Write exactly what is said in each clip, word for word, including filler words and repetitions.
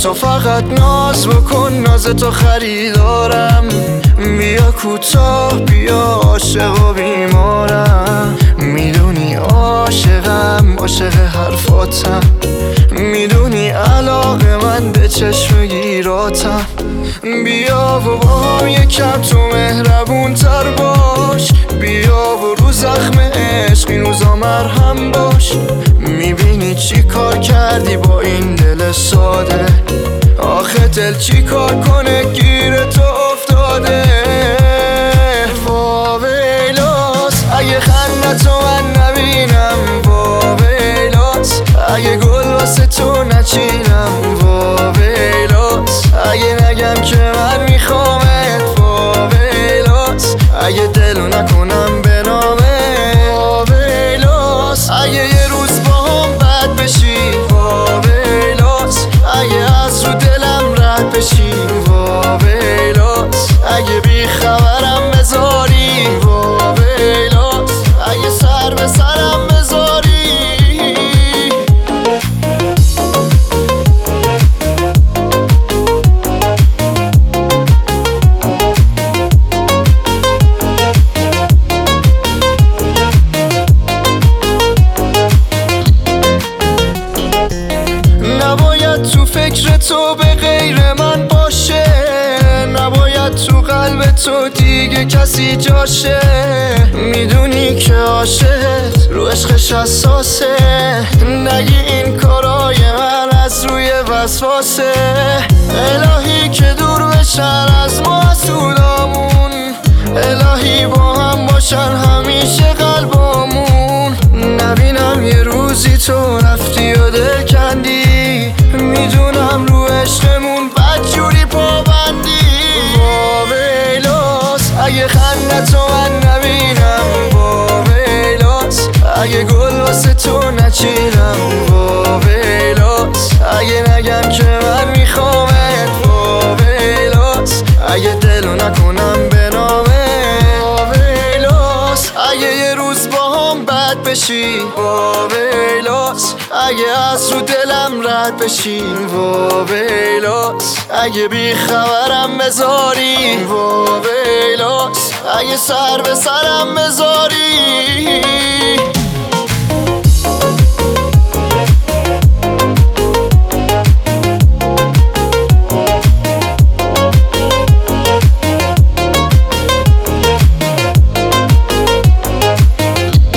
تو فقط ناز بکن، ناز تو خریدارم. بیا کوتاه بیا عاشق و بیمارم. میدونی عاشقم عاشق حرفاتم، میدونی علاقه من به چشم گیراتم. بیا و با هم یکم تو مهربون تر باش، بیا و رو زخم عشق این روزا مرهم باش. میبینی چی کار کردی با این دل ساده، آخه دل چی کار کنه گیر تو افتاده. واویلاس اگه خنده تو من نبینم، واویلاس اگه گل واسه تو نچینم، واویلاس اگه نگم که من میخوامت، واویلاس اگه دلو نکنم به نامه، واویلاس اگه یه روز با هم بد بشی، واویلاس اگه از رو دلم رد بشی، واویلاس اگه بیخبرم بذاری، واویلاس اگه سر به سرم بذاری. نباید تو فکر تو به غیر من باشه، نباید تو قلب تو دیگه کسی جاشه. میدونی که عاشقت رو عشقش حساسه، نگی این کارای من از روی وسواسه. الهی که دور بشن از ما حسودامون، الهی با هم باشن همیشه قلبامون. نبینم یه روزی تو رفتی و دل کندی، میدونم رو عشقمون بدجوری پابندی. واویلاس اگه خنده تو من نبینم، واویلاس اگه گل واسه تو نچینم، واویلاس اگه نگم که من میخوامت، واویلاس اگه دلو نکنم به نامه، واویلاس اگه یه روز با هم بد بشی، واویلاس اگه از رو دلم رد بشی، واویلاس اگه بیخبرم بذاری، واویلاس اگه سر به سرم بذاری.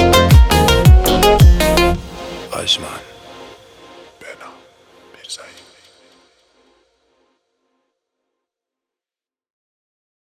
آژمان بنا میرزایی.